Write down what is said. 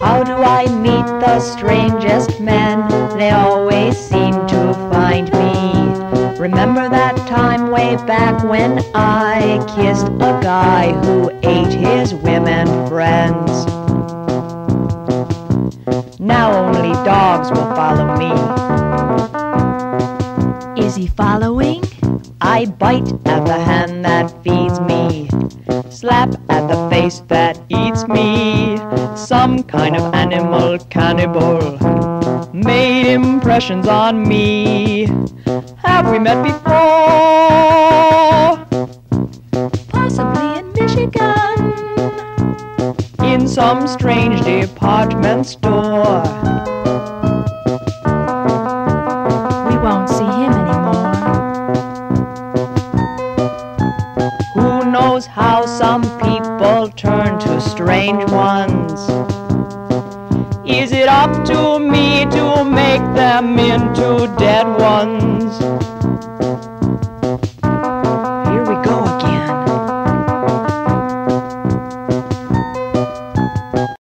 How do I meet the strangest men? They always seem to find me. Remember that time way back when I kissed a guy who ate his women friends? Now only dogs will follow me. Is he following? I bite at the hand that feeds me, slap at the face that eats me. Some kind of animal cannibal made impressions on me. Have we met before? Possibly in Michigan. In some strange department store. We won't see him anymore. Who knows how some people turn to strange ones? Is it up to me to make them into dead ones?